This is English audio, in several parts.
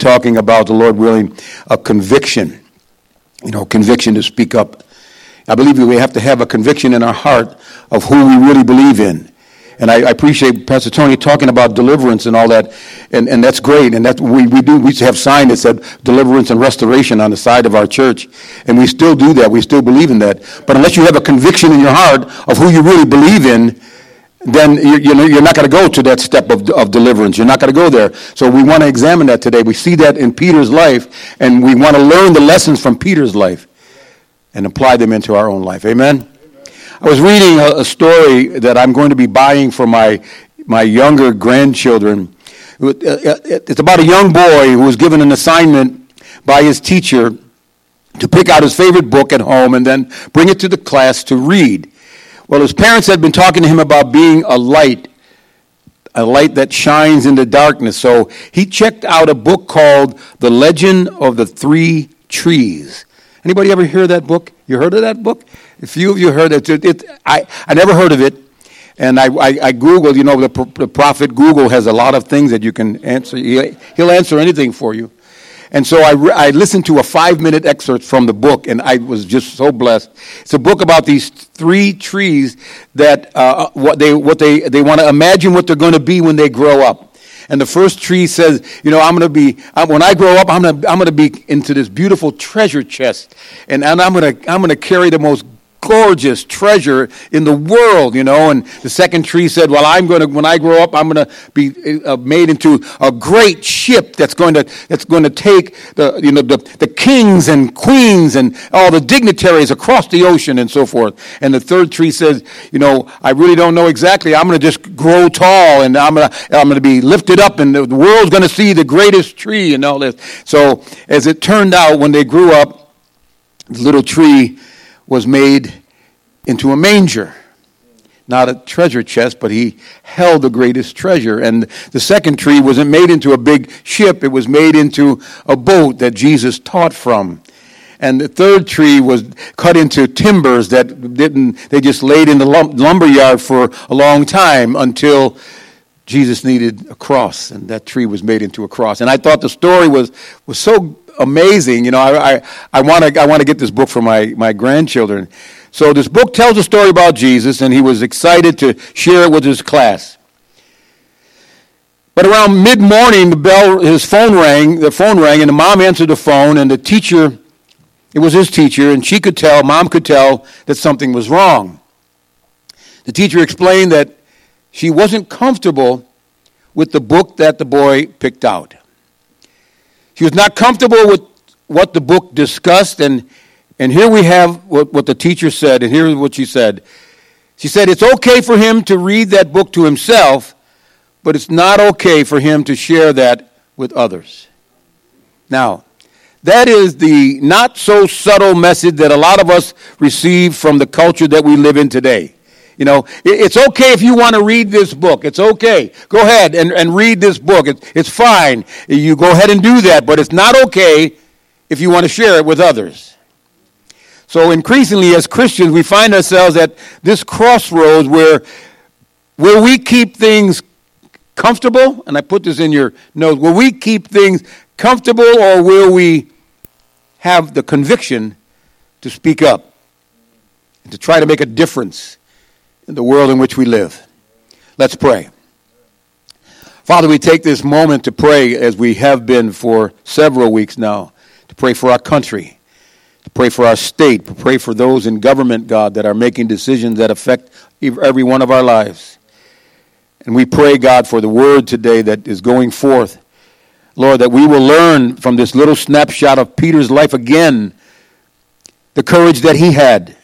talking about, the Lord willing, a conviction. Conviction to speak up. I believe we have to have a conviction in our heart of who we really believe in. And I appreciate Pastor Tony talking about deliverance and all that, and that's great. And that we do. We have signs that said deliverance and restoration on the side of our church, and we still do that. We still believe in that. But unless you have a conviction in your heart of who you really believe in, then you're not going to go to that step of deliverance. You're not going to go there. So we want to examine that today. We see that in Peter's life, and we want to learn the lessons from Peter's life and apply them into our own life. Amen? I was reading a story that I'm going to be buying for my younger grandchildren. It's about a young boy who was given an assignment by his teacher to pick out his favorite book at home and then bring it to the class to read. Well, his parents had been talking to him about being a light that shines in the darkness. So he checked out a book called The Legend of the Three Trees. Anybody ever hear that book? You heard of that book? A few of you heard it. I never heard of it. And I Googled, the prophet Google has a lot of things that you can answer. He'll answer anything for you. And so I listened to a 5-minute excerpt from the book, and I was just so blessed. It's a book about these three trees that what they want to imagine what they're going to be when they grow up. And the first tree says, when I grow up, I'm going to be into this beautiful treasure chest, and I'm going to carry the most gorgeous treasure in the world, And the second tree said, when I grow up, I'm going to be made into a great ship that's going to take the kings and queens and all the dignitaries across the ocean and so forth. And the third tree says, I really don't know exactly. I'm going to just grow tall, and I'm going to be lifted up, and the world's going to see the greatest tree and all this. So as it turned out, when they grew up, the little tree was made into a manger. Not a treasure chest, but he held the greatest treasure. And the second tree wasn't made into a big ship. It was made into a boat that Jesus taught from. And the third tree was cut into timbers they just laid in the lumber yard for a long time until Jesus needed a cross. And that tree was made into a cross. And I thought the story was so amazing. I want to get this book for my grandchildren. So this book tells a story about Jesus, and he was excited to share it with his class. But around mid-morning, the phone rang, and the mom answered the phone, and the teacher, it was his teacher, and mom could tell that something was wrong. The teacher explained that she wasn't comfortable with the book that the boy picked out. She was not comfortable with what the book discussed, and here we have what the teacher said, and here's what she said. She said, it's okay for him to read that book to himself, but it's not okay for him to share that with others. Now, that is the not-so-subtle message that a lot of us receive from the culture that we live in today. It's okay if you want to read this book. It's okay. Go ahead and read this book. It's fine. You go ahead and do that, but it's not okay if you want to share it with others. So increasingly as Christians, we find ourselves at this crossroads where will we keep things comfortable? And I put this in your notes. Will we keep things comfortable, or will we have the conviction to speak up and to try to make a difference in the world in which we live? Let's pray. Father, we take this moment to pray, as we have been for several weeks now, to pray for our country, to pray for our state, to pray for those in government, God, that are making decisions that affect every one of our lives. And we pray, God, for the word today that is going forth. Lord, that we will learn from this little snapshot of Peter's life again the courage that he had,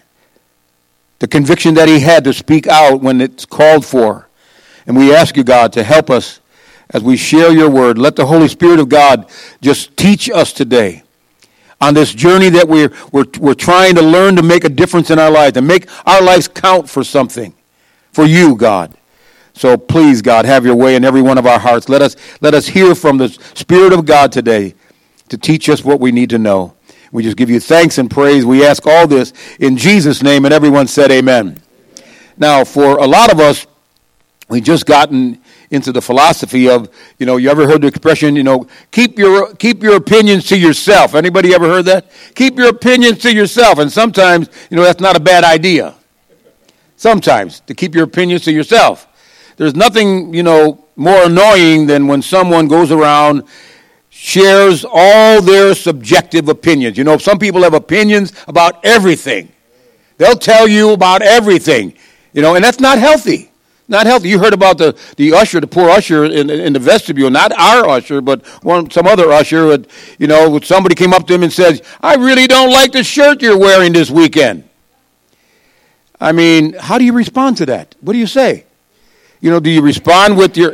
the conviction that he had to speak out when it's called for. And we ask you, God, to help us as we share your word. Let the Holy Spirit of God just teach us today on this journey that we're trying to learn to make a difference in our lives, to make our lives count for something, for you, God. So please, God, have your way in every one of our hearts. Let us hear from the Spirit of God today to teach us what we need to know. We just give you thanks and praise. We ask all this in Jesus' name, and everyone said amen. Now, for a lot of us, we've just gotten into the philosophy of, you ever heard the expression, keep your opinions to yourself. Anybody ever heard that? Keep your opinions to yourself. And sometimes, that's not a bad idea. Sometimes, to keep your opinions to yourself. There's nothing, more annoying than when someone goes around, shares all their subjective opinions. Some people have opinions about everything. They'll tell you about everything, and that's not healthy. Not healthy. You heard about the usher, the poor usher in the vestibule, not our usher, but some other usher. Somebody came up to him and said, "I really don't like the shirt you're wearing this weekend." I mean, how do you respond to that? What do you say? Do you respond with your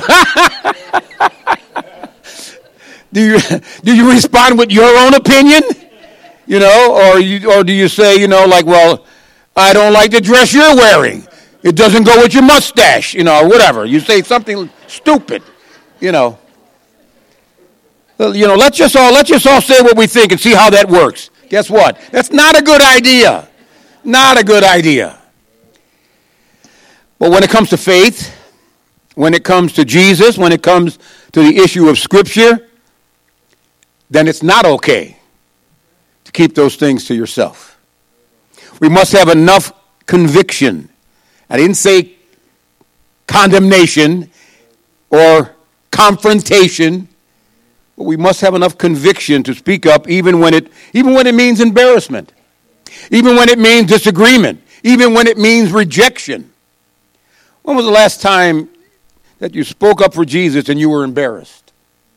do you respond with your own opinion? Or do you say, well, I don't like the dress you're wearing. It doesn't go with your mustache, or whatever. You say something stupid, Let's just all say what we think and see how that works. Guess what? That's not a good idea. Not a good idea. But when it comes to faith, when it comes to Jesus, when it comes to the issue of Scripture, then it's not okay to keep those things to yourself. We must have enough conviction. I didn't say condemnation or confrontation, but we must have enough conviction to speak up even when it means embarrassment, even when it means disagreement, even when it means rejection. When was the last time that you spoke up for Jesus and you were embarrassed?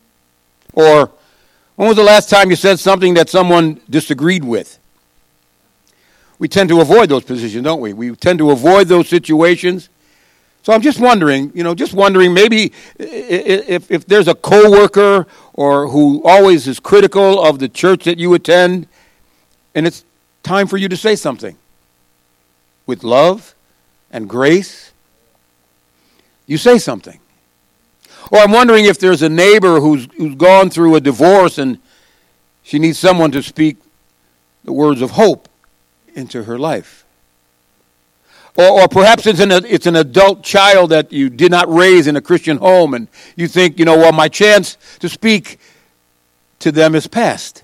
Or when was the last time you said something that someone disagreed with? We tend to avoid those positions, don't we? We tend to avoid those situations. So I'm just wondering, maybe if there's a coworker or who always is critical of the church that you attend, and it's time for you to say something with love and grace, you say something. Or I'm wondering if there's a neighbor who's gone through a divorce and she needs someone to speak the words of hope into her life. Or perhaps it's an adult child that you did not raise in a Christian home, and you think, my chance to speak to them is past.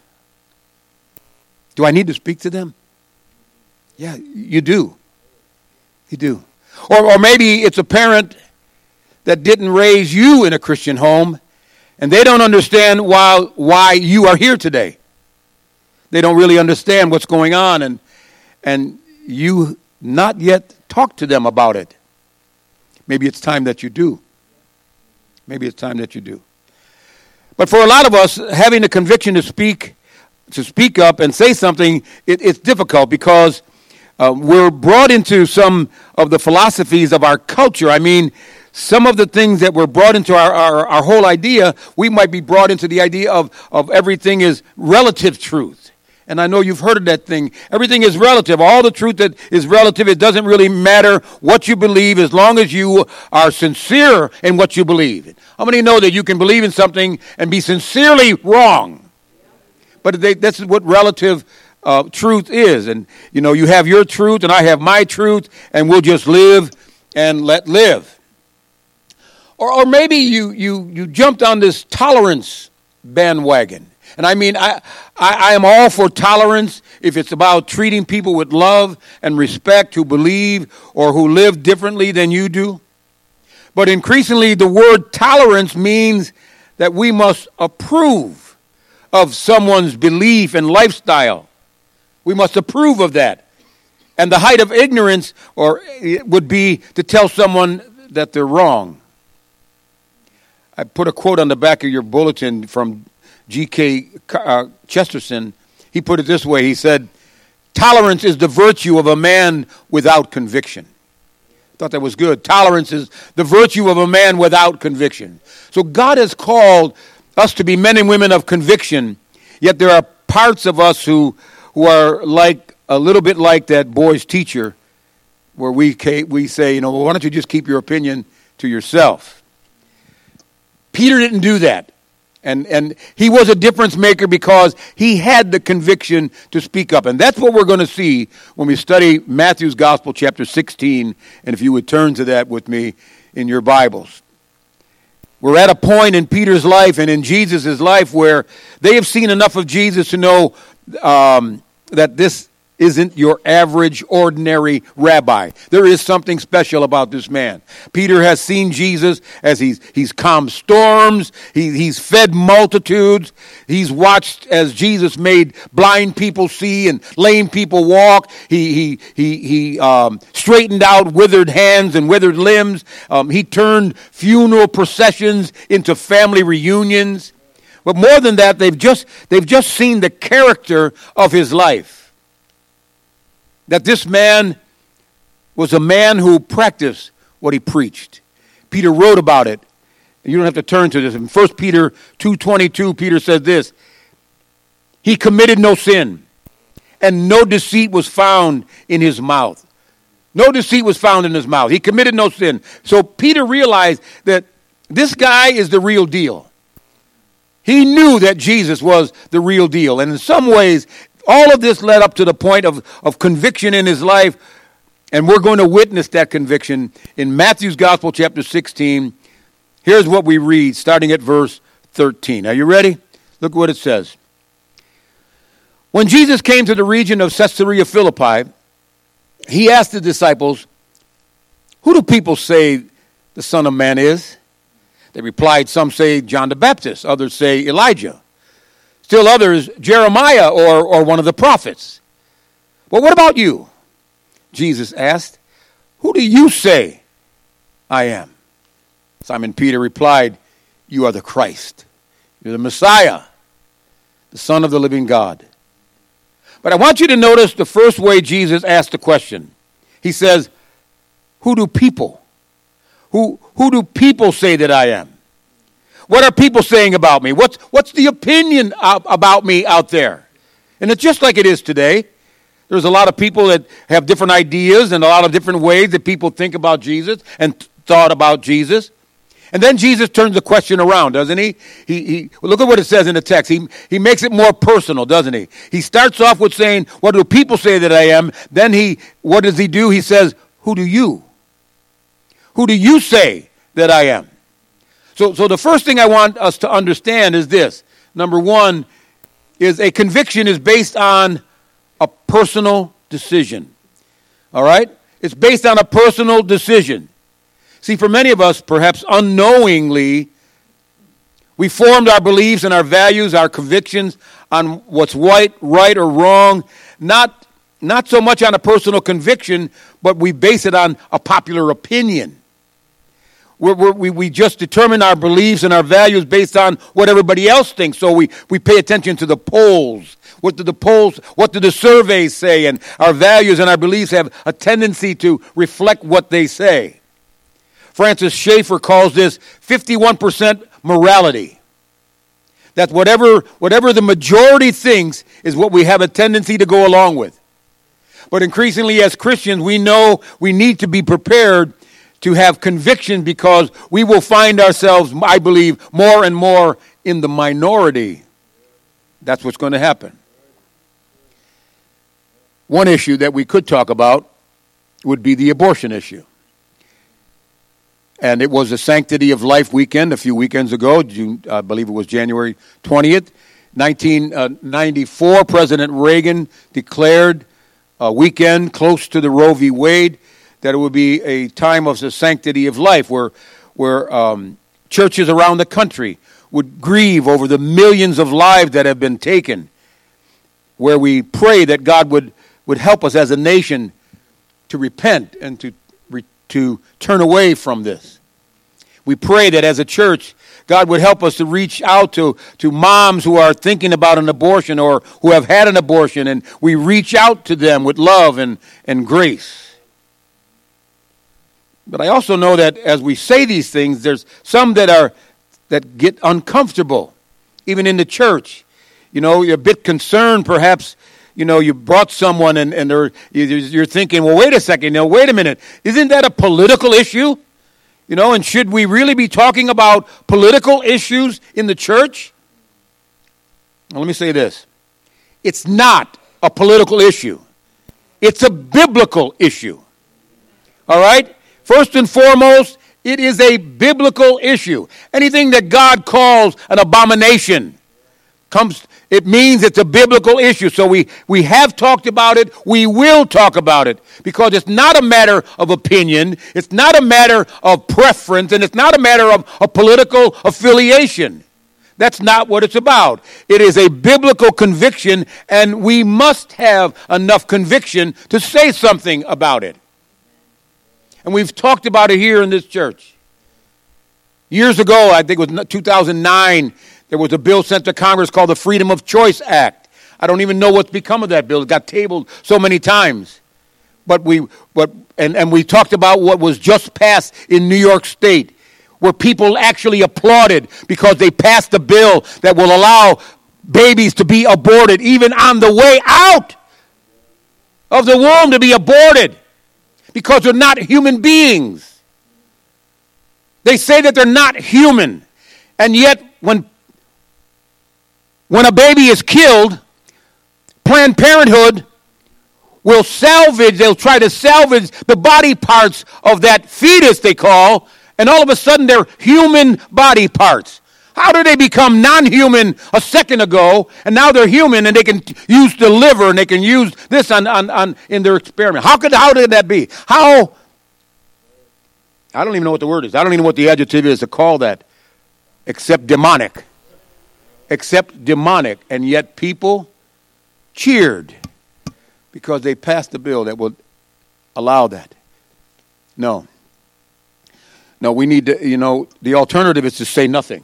Do I need to speak to them? Yeah, you do. You do. Or maybe it's a parent that didn't raise you in a Christian home, and they don't understand why you are here today. They don't really understand what's going on, and you not yet talked to them about it. Maybe it's time that you do. Maybe it's time that you do. But for a lot of us, having the conviction to speak up and say something, it's difficult because we're brought into some of the philosophies of our culture. I mean, some of the things that were brought into our whole idea, we might be brought into the idea of everything is relative truth. And I know you've heard of that thing. Everything is relative. All the truth that is relative, it doesn't really matter what you believe as long as you are sincere in what you believe. How many know that you can believe in something and be sincerely wrong? But that's what relative truth is. And, you have your truth and I have my truth, and we'll just live and let live. Or maybe you jumped on this tolerance bandwagon. And I mean, I am all for tolerance if it's about treating people with love and respect who believe or who live differently than you do. But increasingly, the word tolerance means that we must approve of someone's belief and lifestyle. We must approve of that. And the height of ignorance would be to tell someone that they're wrong. I put a quote on the back of your bulletin from G.K. Chesterton. He put it this way. He said, "Tolerance is the virtue of a man without conviction." I thought that was good. Tolerance is the virtue of a man without conviction. So God has called us to be men and women of conviction, yet there are parts of us who are like a little bit like that boy's teacher, where we say, why don't you just keep your opinion to yourself? Peter didn't do that. And he was a difference maker because he had the conviction to speak up. And that's what we're going to see when we study Matthew's Gospel, chapter 16. And if you would turn to that with me in your Bibles. We're at a point in Peter's life and in Jesus' life where they have seen enough of Jesus to know that this isn't your average, ordinary rabbi. There is something special about this man. Peter has seen Jesus as he's calmed storms. He's fed multitudes. He's watched as Jesus made blind people see and lame people walk. He straightened out withered hands and withered limbs. He turned funeral processions into family reunions. But more than that, they've just seen the character of his life. That this man was a man who practiced what he preached. Peter wrote about it. You don't have to turn to this. In 1 Peter 2:22, Peter says this: he committed no sin, and no deceit was found in his mouth. No deceit was found in his mouth. He committed no sin. So Peter realized that this guy is the real deal. He knew that Jesus was the real deal. And in some ways, all of this led up to the point of conviction in his life, and we're going to witness that conviction in Matthew's Gospel, chapter 16. Here's what we read, starting at verse 13. Are you ready? Look what it says. When Jesus came to the region of Caesarea Philippi, he asked the disciples, "Who do people say the Son of Man is?" They replied, "Some say John the Baptist, others say Elijah. Still others, Jeremiah or one of the prophets." "Well, what about you?" Jesus asked. "Who do you say I am?" Simon Peter replied, "You are the Christ. You're the Messiah, the Son of the living God." But I want you to notice the first way Jesus asked the question. He says, "Who do people? Who do people say that I am? What are people saying about me? What's the opinion about me out there?" And it's just like it is today. There's a lot of people that have different ideas and a lot of different ways that people think about Jesus and thought about Jesus. And then Jesus turns the question around, doesn't he? He look at what it says in the text. He makes it more personal, doesn't he? He starts off with saying, "What do people say that I am?" Then what does he do? He says, "Who do you? Who do you say that I am?" So the first thing I want us to understand is this. Number one is a conviction is based on a personal decision. All right? It's based on a personal decision. See, for many of us, perhaps unknowingly, we formed our beliefs and our values, our convictions on what's right or wrong, not so much on a personal conviction, but we base it on a popular opinion. We just determine our beliefs and our values based on what everybody else thinks. So we pay attention to the polls. What do the surveys say? And our values and our beliefs have a tendency to reflect what they say. Francis Schaeffer calls this 51% morality. That whatever the majority thinks is what we have a tendency to go along with. But increasingly as Christians, we know we need to be prepared to have conviction because we will find ourselves, I believe, more and more in the minority. That's what's going to happen. One issue that we could talk about would be the abortion issue. And it was a Sanctity of Life weekend a few weekends ago. I believe it was January 20th. 1994, President Reagan declared a weekend close to the Roe v. Wade that it would be a time of the sanctity of life where churches around the country would grieve over the millions of lives that have been taken, where we pray that God would help us as a nation to repent and to turn away from this. We pray that as a church, God would help us to reach out to moms who are thinking about an abortion or who have had an abortion, and we reach out to them with love and grace. But I also know that as we say these things, there's some that get uncomfortable, even in the church. You know, you're a bit concerned, perhaps. You know, you brought someone and you're thinking, well, wait a second, wait a minute. Isn't that a political issue? You know, and should we really be talking about political issues in the church? Well, let me say this. It's not a political issue. It's a biblical issue. All right? First and foremost, It is a biblical issue. Anything that God calls an abomination it means it's a biblical issue. So we have talked about it. We will talk about it because it's not a matter of opinion. It's not a matter of preference, and it's not a matter of a political affiliation. That's not what it's about. It is a biblical conviction, and we must have enough conviction to say something about it. And we've talked about it here in this church. Years ago, I think it was 2009, there was a bill sent to Congress called the Freedom of Choice Act. I don't even know what's become of that bill. It got tabled so many times. But we talked about what was just passed in New York State, where people actually applauded because they passed a bill that will allow babies to be aborted, even on the way out of the womb to be aborted, because they're not human beings. They say that they're not human, and yet when a baby is killed, Planned Parenthood they'll try to salvage the body parts of that fetus, they call, and all of a sudden they're human body parts. How did they become non-human a second ago, and now they're human, and they can use the liver, and they can use this in their experiment? How did that be? I don't even know what the word is. I don't even know what the adjective is to call that, except demonic. And yet people cheered because they passed a bill that would allow that. No, we need to, the alternative is to say nothing.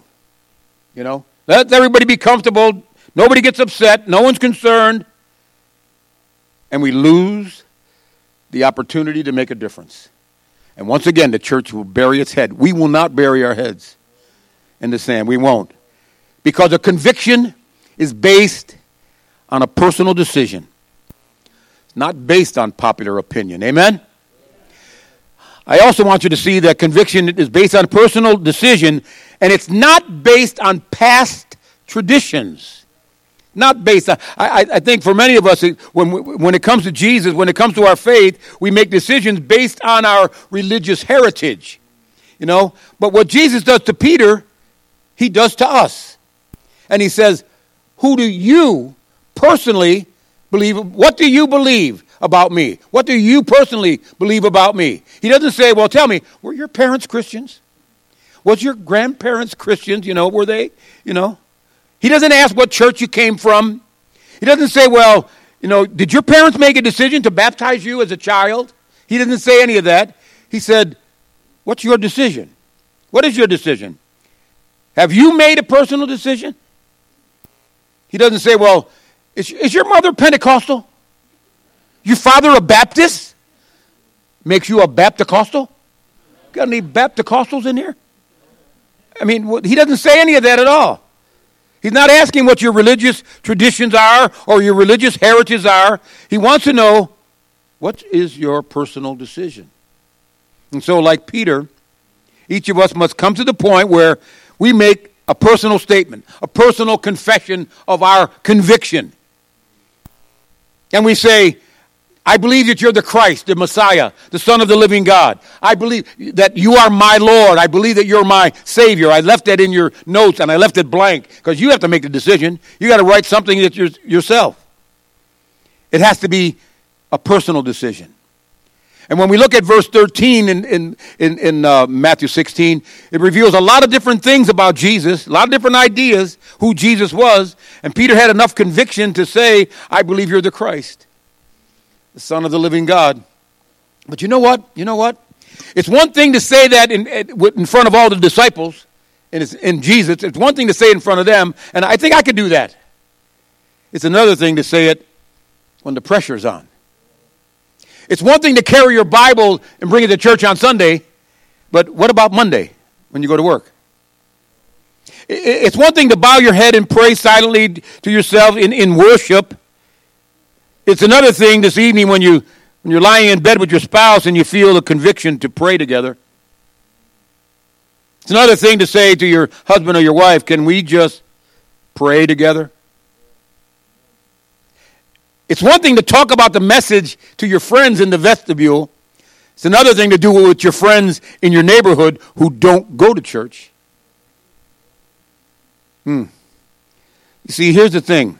Let everybody be comfortable. Nobody gets upset. No one's concerned. And we lose the opportunity to make a difference. And once again, the church will bury its head. We will not bury our heads in the sand. We won't. Because a conviction is based on a personal decision. It's not based on popular opinion. Amen? I also want you to see that conviction is based on personal decision, and it's not based on past traditions. Not based on, I think for many of us, when it comes to Jesus, when it comes to our faith, we make decisions based on our religious heritage. But what Jesus does to Peter, he does to us. And he says, who do you personally believe? What do you believe about me? What do you personally believe about me? He doesn't say, well, tell me, were your parents Christians? Was your grandparents Christians? Were they? He doesn't ask what church you came from. He doesn't say, well, did your parents make a decision to baptize you as a child? He doesn't say any of that. He said, what's your decision? What is your decision? Have you made a personal decision? He doesn't say, well, is your mother Pentecostal? Your father a Baptist? Makes you a Baptist-costal? Got any Baptist-costals in here? He doesn't say any of that at all. He's not asking what your religious traditions are or your religious heritage are. He wants to know, what is your personal decision? And so, like Peter, each of us must come to the point where we make a personal statement, a personal confession of our conviction. And we say, I believe that you're the Christ, the Messiah, the Son of the living God. I believe that you are my Lord. I believe that you're my Savior. I left that in your notes, and I left it blank because you have to make the decision. You got to write something yourself. It has to be a personal decision. And when we look at verse 13 in Matthew 16, it reveals a lot of different things about Jesus, a lot of different ideas who Jesus was. And Peter had enough conviction to say, I believe you're the Christ, the Son of the living God. But you know what? It's one thing to say that in front of all the disciples in Jesus. It's one thing to say it in front of them, and I think I could do that. It's another thing to say it when the pressure's on. It's one thing to carry your Bible and bring it to church on Sunday, but what about Monday when you go to work? It's one thing to bow your head and pray silently to yourself in worship. It's another thing this evening when you're lying in bed with your spouse and you feel a conviction to pray together. It's another thing to say to your husband or your wife, can we just pray together? It's one thing to talk about the message to your friends in the vestibule. It's another thing to do it with your friends in your neighborhood who don't go to church. You see, here's the thing.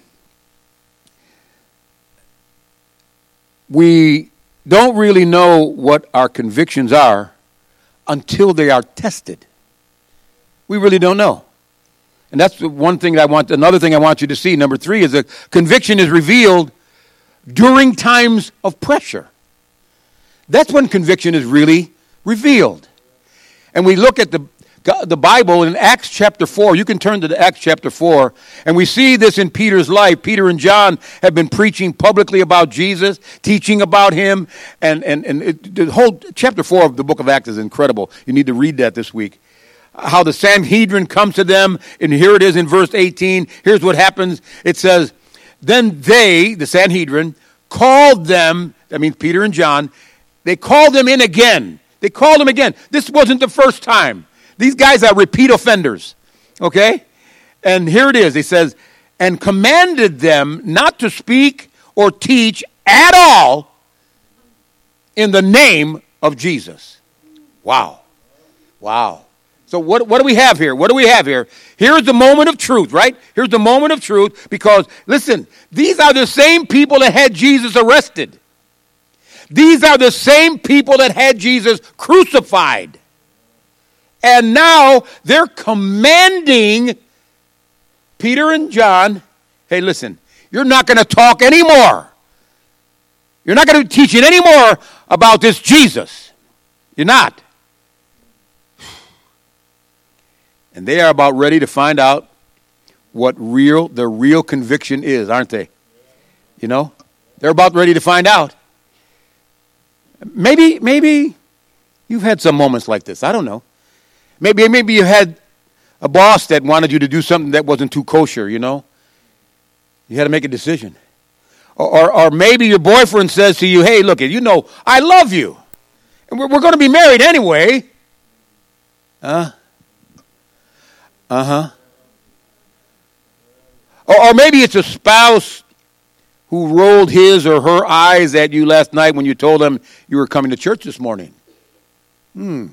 We don't really know what our convictions are until they are tested. We really don't know. And that's one thing another thing I want you to see. Number 3 is that conviction is revealed during times of pressure. That's when conviction is really revealed. And we look at the Bible in Acts chapter 4. You can turn to Acts chapter 4. And we see this in Peter's life. Peter and John have been preaching publicly about Jesus, teaching about him. And the whole chapter 4 of the book of Acts is incredible. You need to read that this week. How the Sanhedrin comes to them. And here it is in verse 18. Here's what happens. It says, then they, the Sanhedrin, called them, that means Peter and John, they called them in again. They called them again. This wasn't the first time. These guys are repeat offenders. Okay? And here it is. He says, and commanded them not to speak or teach at all in the name of Jesus. Wow. Wow. So what do we have here? What do we have here? Here's the moment of truth, right? Here's the moment of truth because, listen, these are the same people that had Jesus arrested. These are the same people that had Jesus crucified. And now they're commanding Peter and John, hey, listen, you're not going to talk anymore. You're not going to be teaching anymore about this Jesus. You're not. And they are about ready to find out what the real conviction is, aren't they? You know? They're about ready to find out. Maybe you've had some moments like this. I don't know. Maybe you had a boss that wanted you to do something that wasn't too kosher, you know? You had to make a decision. Or maybe your boyfriend says to you, hey, look, you know, I love you. And we're going to be married anyway. Or maybe it's a spouse who rolled his or her eyes at you last night when you told them you were coming to church this morning. Or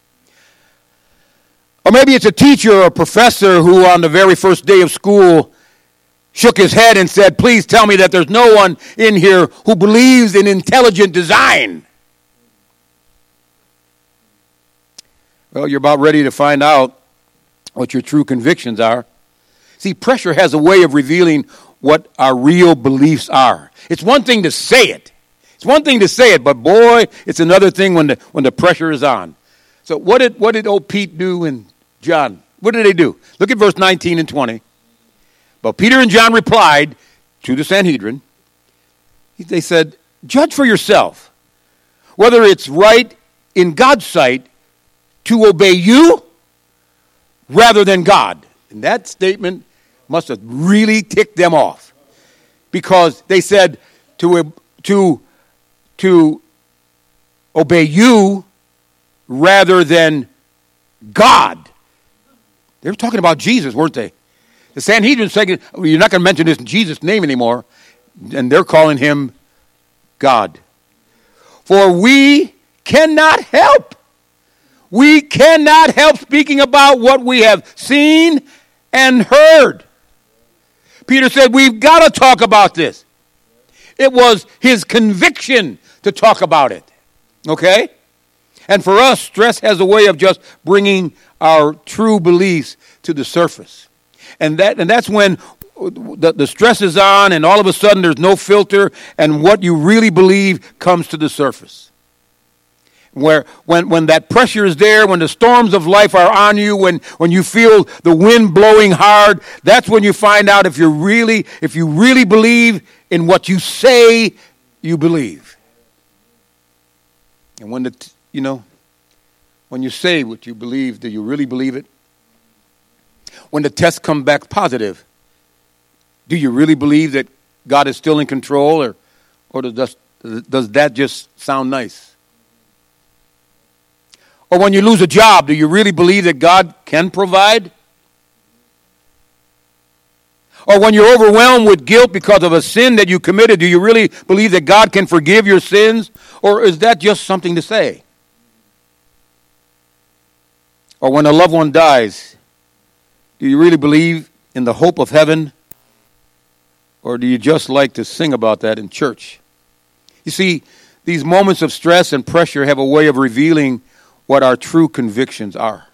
maybe it's a teacher or a professor who on the very first day of school shook his head and said, please tell me that there's no one in here who believes in intelligent design. Well, you're about ready to find out what your true convictions are. See, pressure has a way of revealing what our real beliefs are. It's one thing to say it. But boy, it's another thing when the pressure is on. So what did old Pete do and John? What did they do? Look at verse 19 and 20. But Peter and John replied to the Sanhedrin. They said, judge for yourself whether it's right in God's sight to obey you rather than God. And that statement must have really ticked them off. Because they said to obey you rather than God. They were talking about Jesus, weren't they? The Sanhedrin saying, well, you're not going to mention this in Jesus' name anymore. And they're calling him God. For we cannot help. We cannot help speaking about what we have seen and heard. Peter said, we've got to talk about this. It was his conviction to talk about it. Okay? And for us, stress has a way of just bringing our true beliefs to the surface. And that's when the stress is on and all of a sudden there's no filter and what you really believe comes to the surface. When that pressure is there, when the storms of life are on you, when you feel the wind blowing hard, that's when you find out if you really believe in what you say you believe. And when you say what you believe, do you really believe it? When the tests come back positive, do you really believe that God is still in control, or does that just sound nice? Or when you lose a job, do you really believe that God can provide? Or when you're overwhelmed with guilt because of a sin that you committed, do you really believe that God can forgive your sins? Or is that just something to say? or when a loved one dies, do you really believe in the hope of heaven? Or do you just like to sing about that in church? You see, these moments of stress and pressure have a way of revealing what our true convictions are.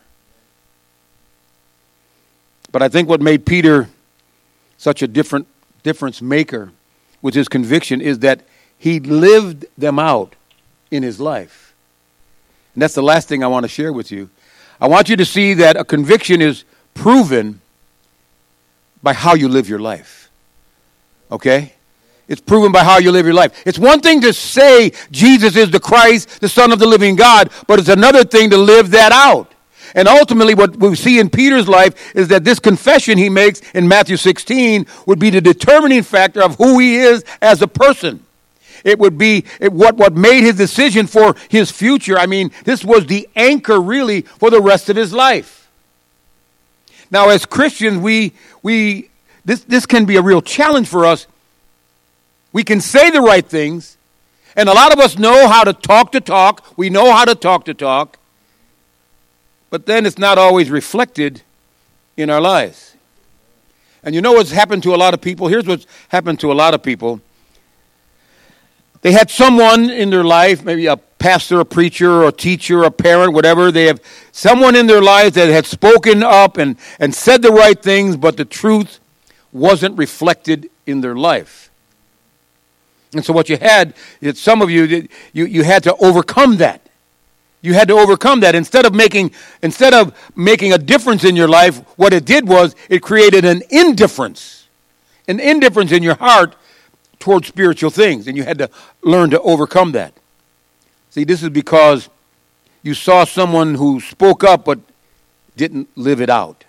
But I think what made Peter such a difference maker with his conviction is that he lived them out in his life. And that's the last thing I want to share with you. I want you to see that a conviction is proven by how you live your life. Okay? It's proven by how you live your life. It's one thing to say Jesus is the Christ, the Son of the living God, but it's another thing to live that out. And ultimately what we see in Peter's life is that this confession he makes in Matthew 16 would be the determining factor of who he is as a person. It would be what made his decision for his future. I mean, this was the anchor really for the rest of his life. Now, as Christians, this can be a real challenge for us. We can say the right things, and a lot of us know how to talk. We know how to talk. But then it's not always reflected in our lives. And you know what's happened to a lot of people? Here's what's happened to a lot of people. They had someone in their life, maybe a pastor, a preacher, or a teacher, a parent, whatever. They have someone in their lives that had spoken up and said the right things, but the truth wasn't reflected in their life. And so what you had, some of you had to overcome that. You had to overcome that. Instead of making a difference in your life, what it did was it created an indifference in your heart towards spiritual things, and you had to learn to overcome that. See, this is because you saw someone who spoke up but didn't live it out.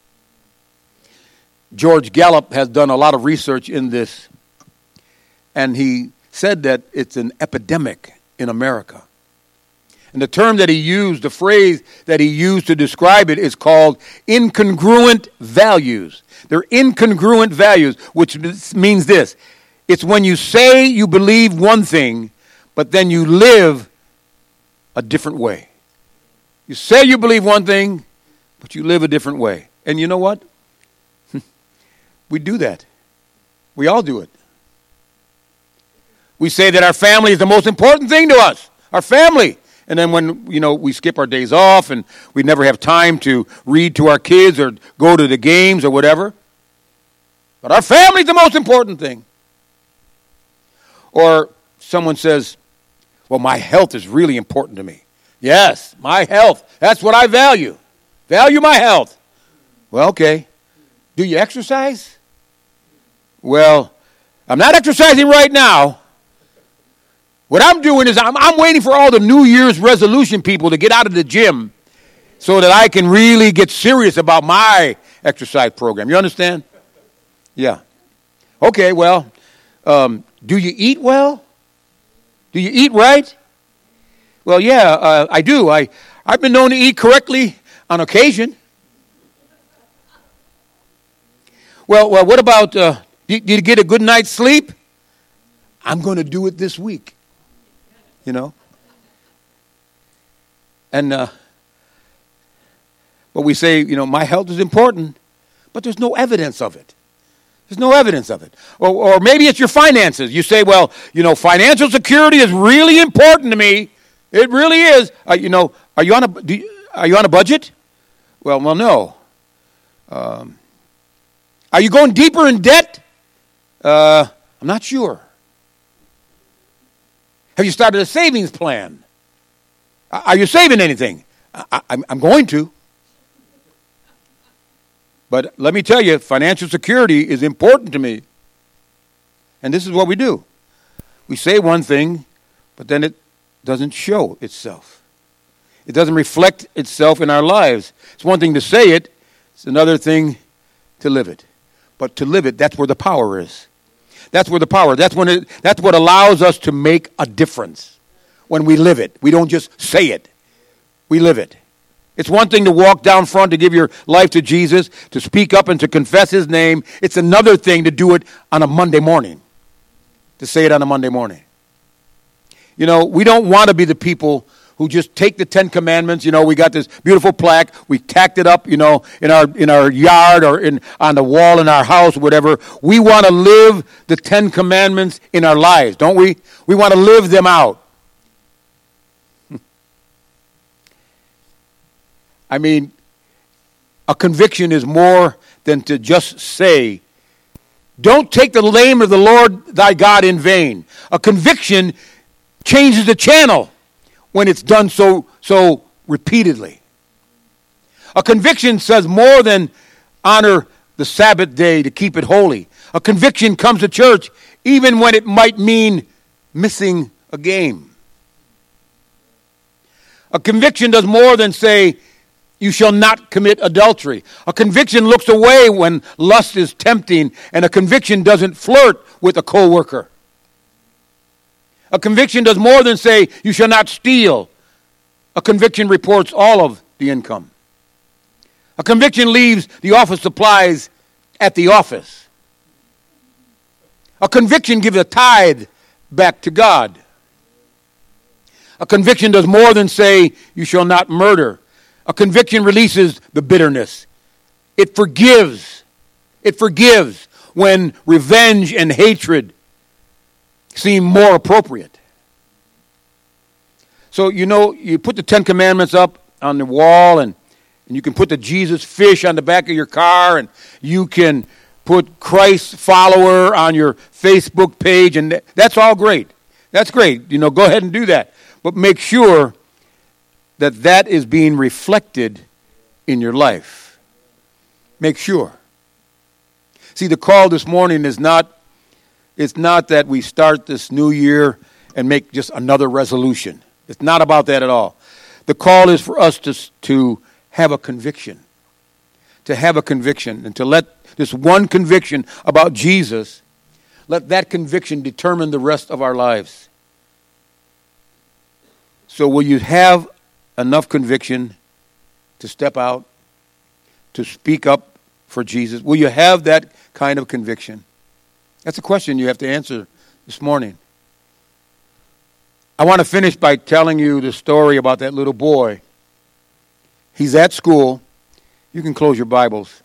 George Gallup has done a lot of research in this, and he said that it's an epidemic in America. And the term that he used, the phrase that he used to describe it is called incongruent values. They're incongruent values, which means this. It's when you say you believe one thing, but then you live a different way. You say you believe one thing, but you live a different way. And you know what? We do that. We all do it. We say that our family is the most important thing to us. Our family. And then when, we skip our days off and we never have time to read to our kids or go to the games or whatever. But our family is the most important thing. Or someone says, well, my health is really important to me. Yes, my health. That's what I value. Value my health. Well, okay. Do you exercise? Well, I'm not exercising right now. What I'm doing is I'm waiting for all the New Year's resolution people to get out of the gym so that I can really get serious about my exercise program. You understand? Yeah. Okay, well, do you eat well? Do you eat right? Well, yeah, I do. I've been known to eat correctly on occasion. Well, what about, did you get a good night's sleep? I'm going to do it this week. And but we say, my health is important, but there's no evidence of it. There's no evidence of it. Or maybe it's your finances. You say, well, financial security is really important to me. It really is. Are you on a budget? Well, no. Are you going deeper in debt? I'm not sure. Have you started a savings plan? Are you saving anything? I'm going to. But let me tell you, financial security is important to me. And this is what we do. We say one thing, but then it doesn't show itself. It doesn't reflect itself in our lives. It's one thing to say it. It's another thing to live it. But to live it, that's where the power is. That's where the power, that's what allows us to make a difference. When we live it. We don't just say it. We live it. It's one thing to walk down front to give your life to Jesus, to speak up and to confess his name. It's another thing to do it on a Monday morning. To say it on a Monday morning. We don't want to be the people who just take the 10 Commandments. We got this beautiful plaque. We tacked it up, in our yard or on the wall in our house, whatever. We want to live the 10 Commandments in our lives, don't we? We want to live them out. I mean, a conviction is more than to just say, don't take the name of the Lord thy God in vain. A conviction changes the channel when it's done so repeatedly. A conviction says more than honor the Sabbath day to keep it holy. A conviction comes to church even when it might mean missing a game. A conviction does more than say, you shall not commit adultery. A conviction looks away when lust is tempting, and a conviction doesn't flirt with a coworker. A conviction does more than say, you shall not steal. A conviction reports all of the income. A conviction leaves the office supplies at the office. A conviction gives a tithe back to God. A conviction does more than say, you shall not murder. A conviction releases the bitterness. It forgives. It forgives when revenge and hatred seem more appropriate. So, you put the 10 Commandments up on the wall, and you can put the Jesus fish on the back of your car, and you can put Christ follower on your Facebook page, and that's all great. That's great. Go ahead and do that. But make sure that is being reflected in your life. Make sure. See, the call this morning is not that we start this new year and make just another resolution. It's not about that at all. The call is for us to have a conviction. To have a conviction and to let this one conviction about Jesus, let that conviction determine the rest of our lives. So will you have enough conviction to step out, to speak up for Jesus? Will you have that kind of conviction? That's a question you have to answer this morning. I want to finish by telling you the story about that little boy. He's at school. You can close your Bibles.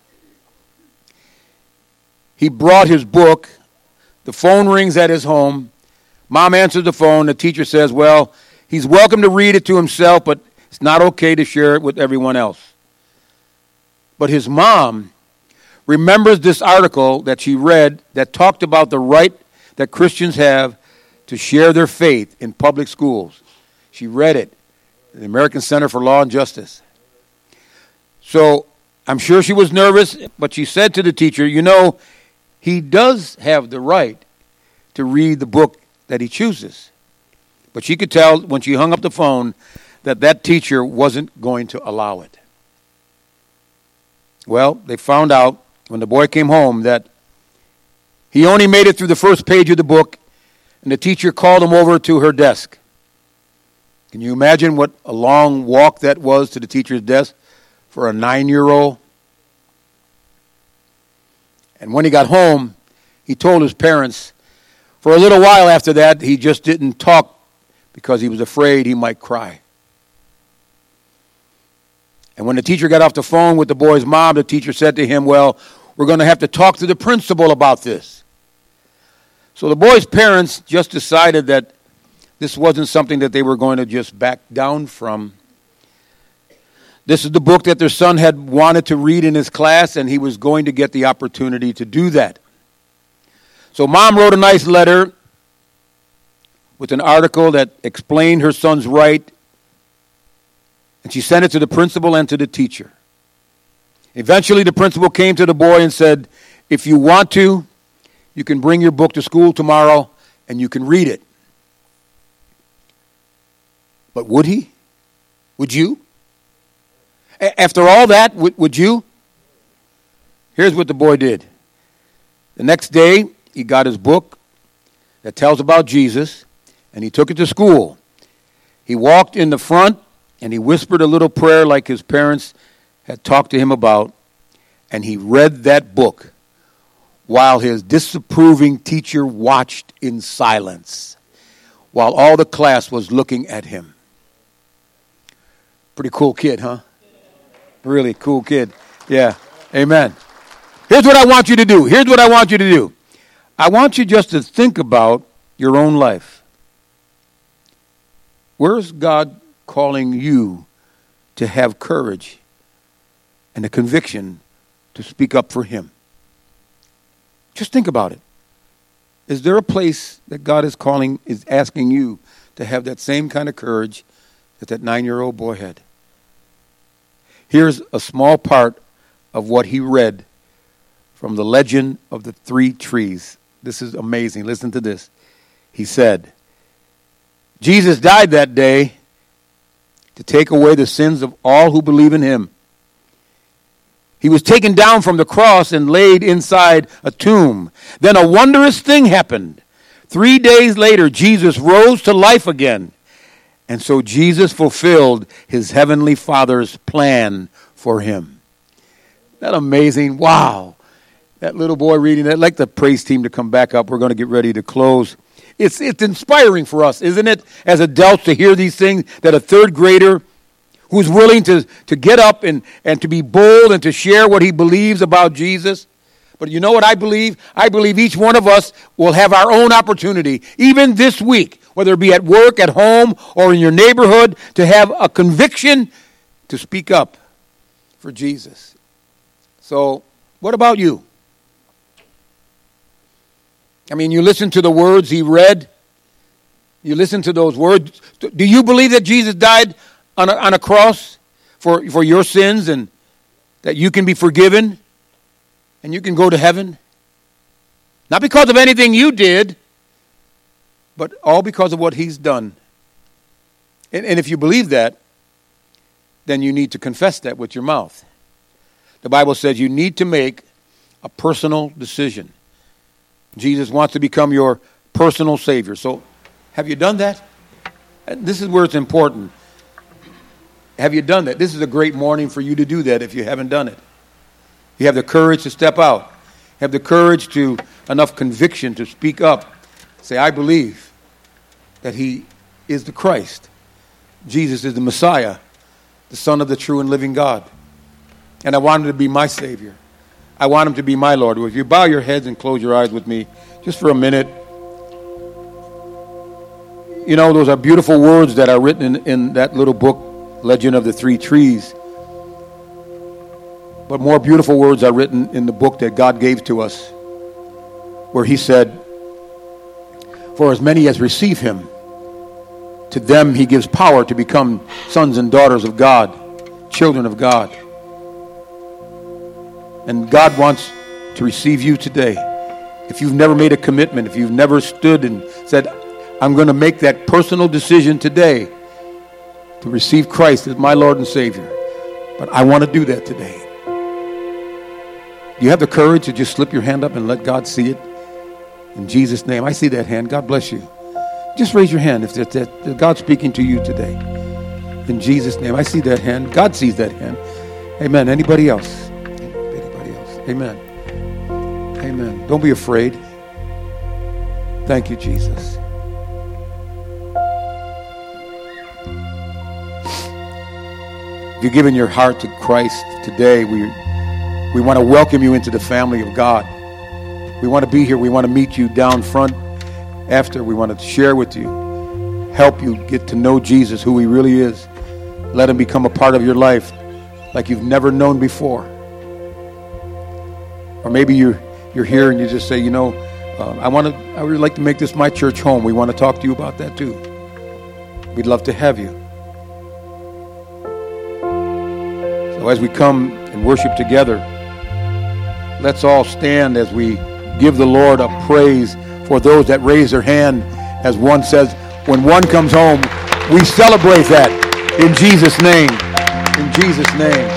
He brought his book. The phone rings at his home. Mom answers the phone. The teacher says, well, he's welcome to read it to himself, but it's not okay to share it with everyone else. But his mom remembers this article that she read that talked about the right that Christians have to share their faith in public schools. She read it, the American Center for Law and Justice. So I'm sure she was nervous, but she said to the teacher, he does have the right to read the book that he chooses. But she could tell when she hung up the phone that teacher wasn't going to allow it. Well, they found out when the boy came home that he only made it through the first page of the book, and the teacher called him over to her desk. Can you imagine what a long walk that was to the teacher's desk for a 9-year-old? And when he got home, he told his parents, for a little while after that, he just didn't talk because he was afraid he might cry. And when the teacher got off the phone with the boy's mom, the teacher said to him, well, we're going to have to talk to the principal about this. So the boy's parents just decided that this wasn't something that they were going to just back down from. This is the book that their son had wanted to read in his class, and he was going to get the opportunity to do that. So Mom wrote a nice letter with an article that explained her son's right, and she sent it to the principal and to the teacher. Eventually, the principal came to the boy and said, if you want to, you can bring your book to school tomorrow and you can read it. But would he? Would you? After all that, would you? Here's what the boy did. The next day, he got his book that tells about Jesus, and he took it to school. He walked in the front, and he whispered a little prayer like his parents had talked to him about, and he read that book while his disapproving teacher watched in silence, while all the class was looking at him. Pretty cool kid, huh? Really cool kid. Yeah. Amen. Here's what I want you to do. Here's what I want you to do. I want you just to think about your own life. Where's God calling you to have courage and a conviction to speak up for him? Just think about it. Is there a place that God is asking you to have that same kind of courage that that 9-year-old boy had? Here's a small part of what he read from the legend of the 3 trees. This is amazing. Listen to this. He said, Jesus died that day to take away the sins of all who believe in him. He was taken down from the cross and laid inside a tomb. Then a wondrous thing happened. 3 days later, Jesus rose to life again. And so Jesus fulfilled his heavenly Father's plan for him. Isn't that amazing? Wow. That little boy reading that. I'd like the praise team to come back up. We're going to get ready to close. It's inspiring for us, isn't it, as adults to hear these things, that a third grader who's willing to get up and to be bold and to share what he believes about Jesus. But you know what I believe? I believe each one of us will have our own opportunity, even this week, whether it be at work, at home, or in your neighborhood, to have a conviction to speak up for Jesus. So, what about you? I mean, you listen to the words he read. You listen to those words. Do you believe that Jesus died on a cross for your sins and that you can be forgiven and you can go to heaven? Not because of anything you did, but all because of what he's done. And if you believe that, then you need to confess that with your mouth. The Bible says you need to make a personal decision. Jesus wants to become your personal Savior. So, have you done that? And this is where it's important. Have you done that? This is a great morning for you to do that if you haven't done it. You have the courage to step out. Have the courage to, enough conviction to speak up. Say, I believe that he is the Christ. Jesus is the Messiah, the Son of the true and living God. And I want him to be my Savior. I want him to be my Lord. If you bow your heads and close your eyes with me just for a minute. You know, those are beautiful words that are written in that little book, Legend of the 3 Trees. But more beautiful words are written in the book that God gave to us, where he said, for as many as receive him, to them he gives power to become sons and daughters of God, children of God. And God wants to receive you today. If you've never made a commitment, if you've never stood and said, I'm going to make that personal decision today to receive Christ as my Lord and Savior, but I want to do that today. Do you have the courage to just slip your hand up and let God see it? In Jesus' name. I see that hand. God bless you. Just raise your hand if God's speaking to you today. In Jesus' name. I see that hand. God sees that hand. Amen. Anybody else? Amen. Amen. Don't be afraid. Thank you, Jesus. If you've given your heart to Christ today, we want to welcome you into the family of God. We want to be here. We want to meet you down front after. We want to share with you, help you get to know Jesus, who he really is. Let him become a part of your life like you've never known before. Or maybe you're here and you just say, I would like to make this my church home. We want to talk to you about that too. We'd love to have you. So as we come and worship together, let's all stand as we give the Lord a praise for those that raise their hand. As one says, when one comes home, we celebrate that in Jesus' name. In Jesus' name.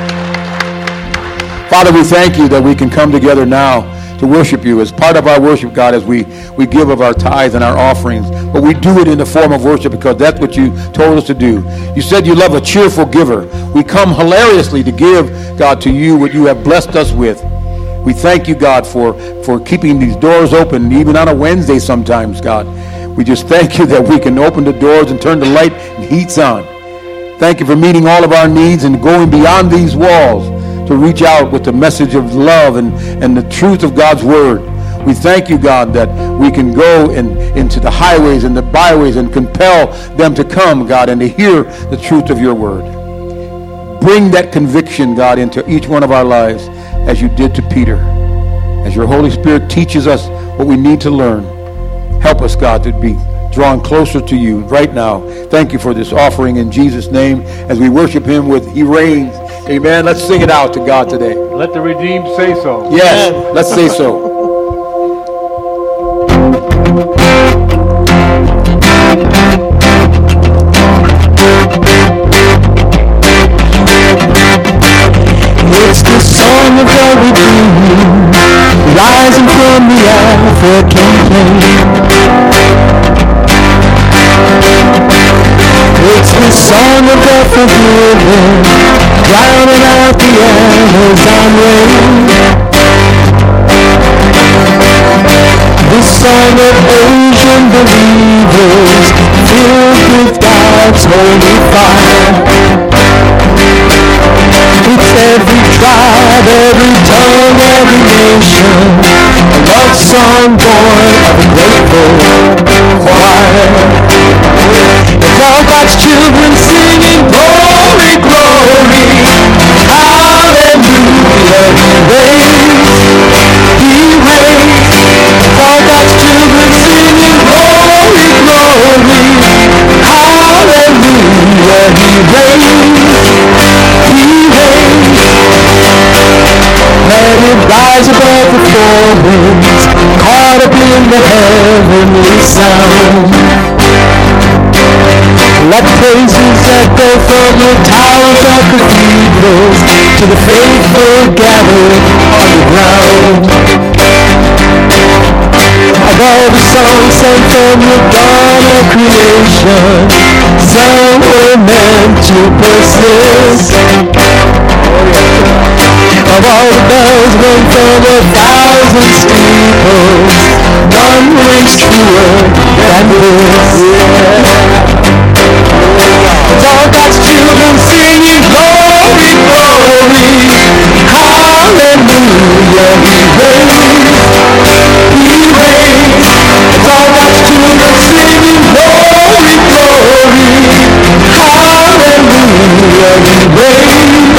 Father, we thank you that we can come together now to worship you. As part of our worship, God, as we give of our tithes and our offerings, but we do it in the form of worship because that's what you told us to do. You said you love a cheerful giver. We come hilariously to give, God, to you what you have blessed us with. We thank you, God, for keeping these doors open, even on a Wednesday sometimes, God. We just thank you that we can open the doors and turn the light and heats on. Thank you for meeting all of our needs and going beyond these walls to reach out with the message of love and the truth of God's word. We thank you, God, that we can go into the highways and the byways and compel them to come, God, and to hear the truth of your word. Bring that conviction, God, into each one of our lives as you did to Peter. As your Holy Spirit teaches us what we need to learn, help us, God, to be drawn closer to you right now. Thank you for this offering in Jesus' name as we worship him with He Reigns. Amen. Let's sing it out to God today. Let the redeemed say so. Yes, let's say so. It's the song of the redeemed, rising from the African plain. It's the song of the forgiven, drowning out the Amazon rain. The song of Asian believers, filled with God's holy fire. It's every tribe, every tongue, every nation, a love song born of a grateful choir. It's all God's children singing glory, glory, hallelujah, He reigns, It's all God's children singing glory, glory, hallelujah, He reigns. Let it rise above the four winds, caught up in the heavenly sound. Let praises echo from the towers of cathedrals to the faithful gathered underground. Of all the songs sung from the dawn of creation, some were meant to persist. Of all the bells rung from 1,000 steeples, none rings truer than this. It's all God's children singing glory, glory, hallelujah, He reigns, He reigns. It's all God's children singing glory, glory, hallelujah, He reigns.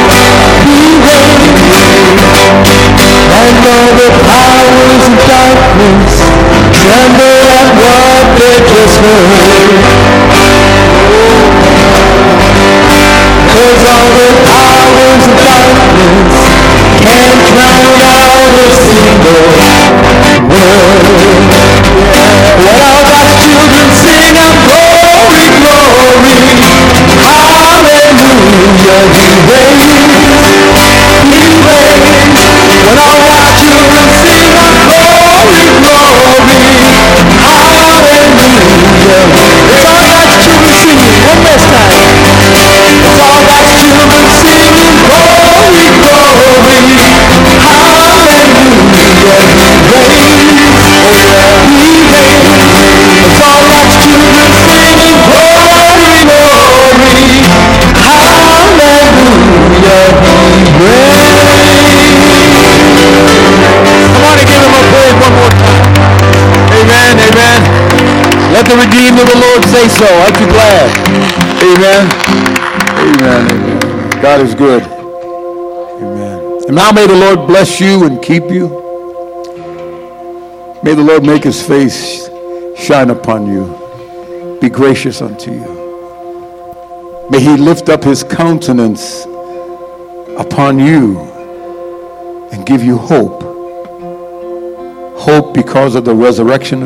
And all the powers of darkness tremble at what they just heard. 'Cause all the powers of darkness can't drown out a single word. What all God's children sing of glory, glory, hallelujah, He reigns. When all our children sing of glory, glory, hallelujah. It's all God's children singing. One last time. It's all God's children singing glory, glory, hallelujah. He reigns. He reigns. It's all God's children singing glory, glory, hallelujah. He reigns. One more time. Amen, amen. Let the redeemed of the Lord say so. Aren't you glad? Amen. Amen. Amen. God is good. Amen. And now may the Lord bless you and keep you. May the Lord make his face shine upon you. Be gracious unto you. May he lift up his countenance upon you and give you hope. Hope because of the resurrection